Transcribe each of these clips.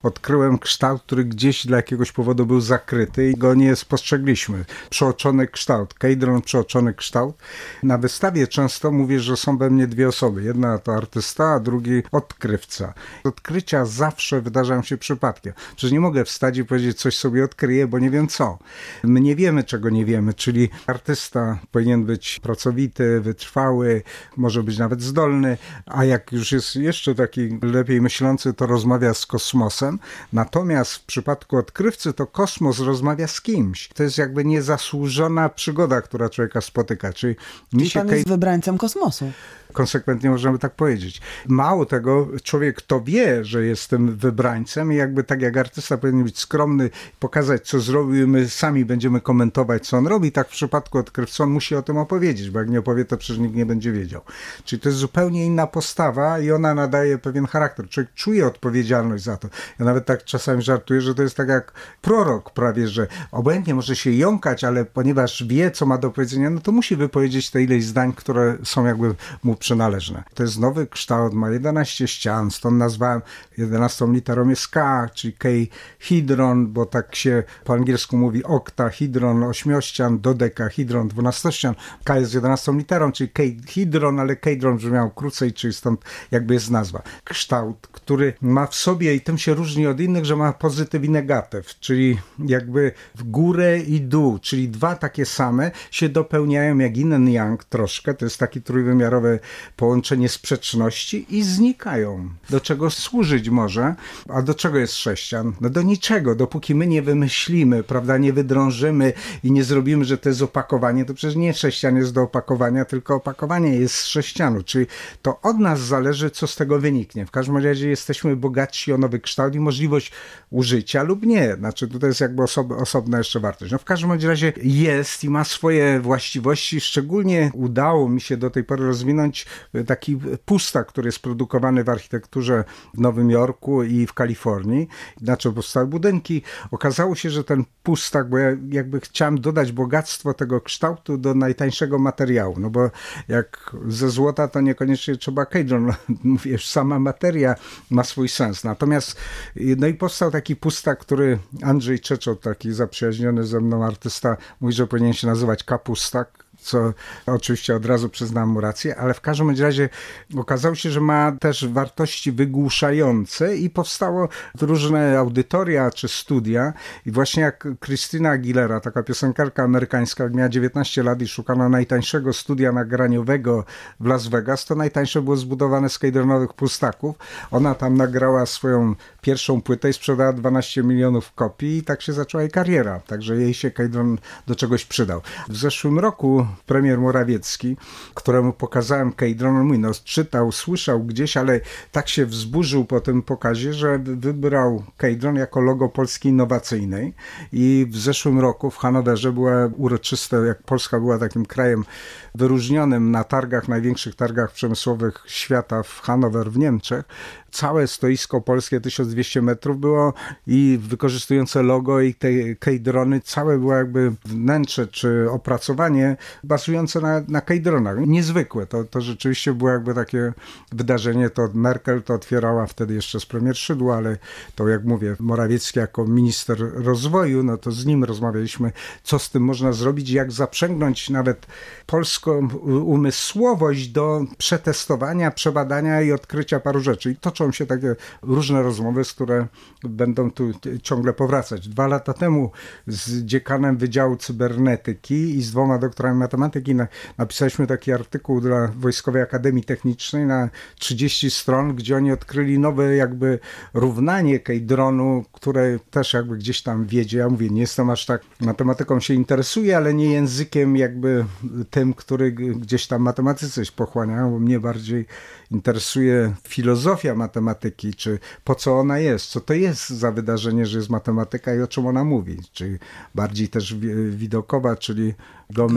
Odkryłem kształt, który gdzieś dla jakiegoś powodu był zakryty i go nie spostrzegliśmy. Przeoczony kształt, kejdron, przeoczony kształt. Na wystawie często mówię, że są we mnie dwie osoby. Jedna to artysta, a drugi odkrywca. Odkrycia zawsze wydarzają się przypadkiem. Przecież nie mogę wstać i powiedzieć, coś sobie odkryję, bo nie wiem co. My nie wiemy, czego nie wiemy, czyli artysta powinien być pracowity, wytrwały, może być nawet zdolny, a jak już jest jeszcze taki lepiej myślący, to rozmawia z kosmosem. Natomiast w przypadku odkrywcy to kosmos rozmawia z kimś. To jest jakby niezasłużona przygoda, która człowieka spotyka. Czyli pan jest wybrańcem kosmosu. Konsekwentnie możemy tak powiedzieć. Mało tego, człowiek to wie, że jest tym wybrańcem i jakby tak jak artysta powinien być skromny, pokazać co zrobił, my sami będziemy komentować co on robi, tak w przypadku odkrywcy on musi o tym opowiedzieć, bo jak nie opowie, to przecież nikt nie będzie wiedział. Czyli to jest zupełnie inna postawa i ona nadaje pewien charakter. Człowiek czuje odpowiedzialność za to. Ja nawet tak czasami żartuję, że to jest tak jak prorok prawie, że obojętnie może się jąkać, ale ponieważ wie, co ma do powiedzenia, no to musi wypowiedzieć te ileś zdań, które są jakby mu przynależne. To jest nowy kształt, ma 11 ścian, stąd nazwałem 11 literą jest K, czyli kejhedron, bo tak się po angielsku mówi oktahedron, 8-ścian, dodekahedron, 12-ścian. K jest 11 literą, czyli kejhedron, ale kejdron brzmiał krócej, czyli stąd jakby jest nazwa. Kształt, który ma w sobie, i tym się różni od innych, że ma pozytyw i negatyw, czyli jakby w górę i dół, czyli dwa takie same się dopełniają jak yin yang troszkę, to jest taki trójwymiarowy połączenie sprzeczności i znikają. Do czego służyć może? A do czego jest sześcian? No do niczego. Dopóki my nie wymyślimy, prawda, nie wydrążymy i nie zrobimy, że to jest opakowanie, to przecież nie sześcian jest do opakowania, tylko opakowanie jest z sześcianu. Czyli to od nas zależy, co z tego wyniknie. W każdym razie jesteśmy bogatsi o nowy kształt i możliwość użycia lub nie. Znaczy tutaj jest jakby osobna jeszcze wartość. No w każdym razie jest i ma swoje właściwości. Szczególnie udało mi się do tej pory rozwinąć taki pustak, który jest produkowany w architekturze w Nowym Jorku i w Kalifornii. Znaczy powstały budynki. Okazało się, że ten pustak, bo ja jakby chciałem dodać bogactwo tego kształtu do najtańszego materiału, no bo jak ze złota to niekoniecznie trzeba kejdron. Mówię, sama materia ma swój sens. Natomiast no i powstał taki pustak, który Andrzej Czeczot, taki zaprzyjaźniony ze mną artysta, mówi, że powinien się nazywać kapustak, co oczywiście od razu przyznam mu rację, ale w każdym razie okazało się, że ma też wartości wygłuszające i powstało różne audytoria czy studia i właśnie jak Christina Aguilera, taka piosenkarka amerykańska, miała 19 lat i szukano najtańszego studia nagraniowego w Las Vegas, to najtańsze było zbudowane z kejdronowych pustaków. Ona tam nagrała swoją pierwszą płytę i sprzedała 12 milionów kopii i tak się zaczęła jej kariera, także jej się kejdron do czegoś przydał. W zeszłym roku premier Morawiecki, któremu pokazałem kejdron, on mówi, no czytał, słyszał gdzieś, ale tak się wzburzył po tym pokazie, że wybrał kejdron jako logo Polski innowacyjnej i w zeszłym roku w Hanowerze była uroczyste, jak Polska była takim krajem wyróżnionym na targach, największych targach przemysłowych świata w Hanower w Niemczech. Całe stoisko polskie 1200 metrów było i wykorzystujące logo i te kejdrony, całe było jakby wnętrze czy opracowanie bazujące na kejdronach. Niezwykłe. To rzeczywiście było jakby takie wydarzenie. To Merkel to otwierała wtedy jeszcze z premier Szydło, ale to jak mówię, Morawiecki jako minister rozwoju, no to z nim rozmawialiśmy, co z tym można zrobić, jak zaprzęgnąć nawet polską umysłowość do przetestowania, przebadania i odkrycia paru rzeczy. I toczą się takie różne rozmowy, z które będą tu ciągle powracać. 2 lata temu z dziekanem Wydziału Cybernetyki i z 2 doktorami matematyki napisaliśmy taki artykuł dla Wojskowej Akademii Technicznej na 30 stron, gdzie oni odkryli nowe jakby równanie kejdronu, które też jakby gdzieś tam wiedzie. Ja mówię, nie jestem aż tak matematyką się interesuję, ale nie językiem jakby tym, który gdzieś tam matematycy się pochłaniają, bo mnie bardziej interesuje filozofia matematyki, czy po co ona jest, co to jest za wydarzenie, że jest matematyka i o czym ona mówi, czy bardziej też widokowa, czyli geometria.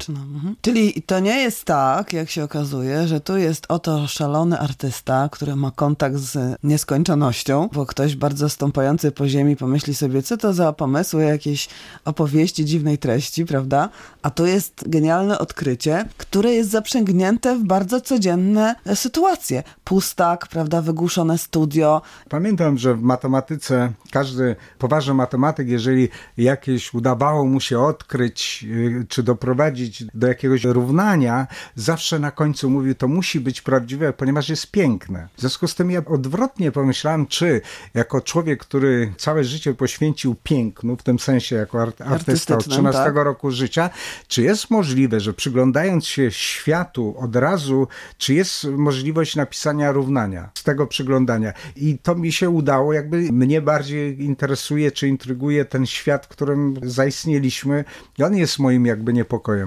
logiczna. Czyli to nie jest tak, jak się okazuje, że tu jest oto szalony artysta, który ma kontakt z nieskończonością, bo ktoś bardzo stąpający po ziemi pomyśli sobie, co to za pomysły, jakieś opowieści dziwnej treści, prawda? A to jest genialne odkrycie, które jest zaprzęgnięte w bardzo codzienne sytuacje. Pustak, prawda, wygłuszone studio. Pamiętam, że w matematyce każdy poważny matematyk, jeżeli jakieś udawało mu się odkryć, czy doprowadzić do jakiegoś równania, zawsze na końcu mówił, to musi być prawdziwe, ponieważ jest piękne. W związku z tym ja odwrotnie pomyślałem, czy jako człowiek, który całe życie poświęcił pięknu, w tym sensie jako artysta od 13 roku życia, czy jest możliwe, że przyglądając się światu od razu, czy jest możliwość napisania równania z tego przyglądania. I to mi się udało, jakby mnie bardziej interesuje, czy intryguje ten świat, w którym zaistnieliśmy i on jest moim jakby niepokojem.